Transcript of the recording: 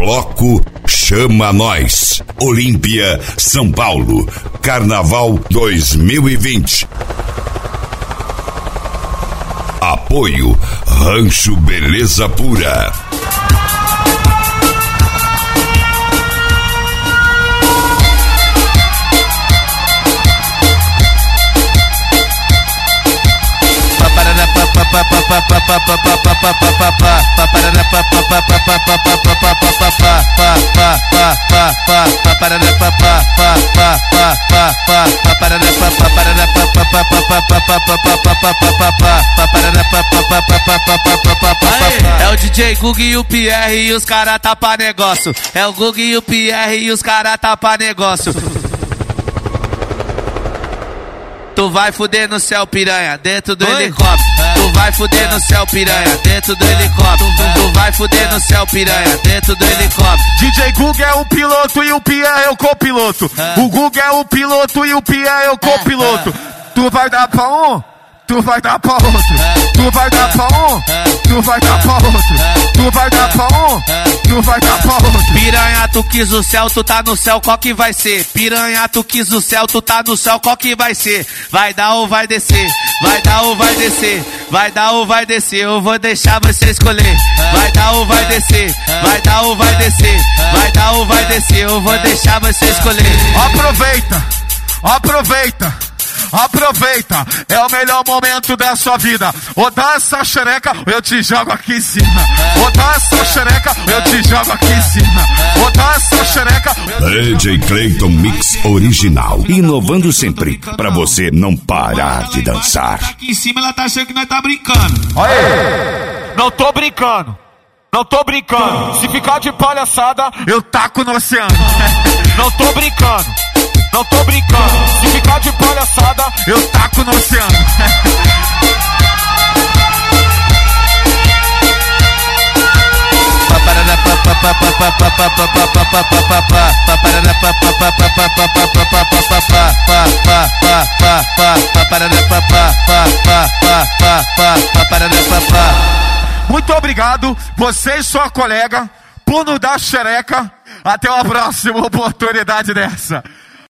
Bloco Chama Nós. Olímpia, São Paulo. Carnaval 2020. Apoio Rancho Beleza Pura. É o DJ Gug e o Pierre e os cara tapa negócio. É o Gug e o Pierre e os cara tapa negócio. Tu vai fuder no céu, piranha, dentro do helicóptero. Tu vai fuder no céu, piranha, dentro do helicóptero. Tu vai fuder no céu, piranha, dentro do helicóptero. DJ Gug é o piloto e o Pierre é o copiloto. O Gug é o piloto e o Pierre é o copiloto. Tu vai dar pra um, tu vai dar pra outro. Tu vai dar pra um, tu vai dar pra outro. Tu vai dar pra um, tu vai dar pra outro. Piranha, tu quis o céu, tu tá no céu, qual que vai ser? Piranha, tu quis o céu, tu tá no céu, qual que vai ser? Vai dar ou vai descer? Vai dar ou vai descer? Vai dar ou vai descer? Eu vou deixar você escolher. Vai dar ou vai descer? Vai dar ou vai descer? Vai dar ou vai descer? Eu vou deixar você escolher. Aproveita, aproveita. Aproveita, é o melhor momento da sua vida. Ou dá essa xereca, ou eu te jogo aqui em cima. Ou dá essa xereca, ou eu te jogo aqui em cima. Ou dá essa xereca. DJ Clayton Mix Original. Inovando sempre, pra você não parar de dançar. Aqui em cima ela tá achando que nós tá brincando. Aê! Não tô brincando. Não tô brincando. Se ficar de palhaçada, eu taco no oceano. Não tô brincando. Não tô brincando, se ficar de palhaçada, eu taco no oceano. Muito obrigado, você e sua colega, por nos dar xereca. Até uma próxima oportunidade dessa.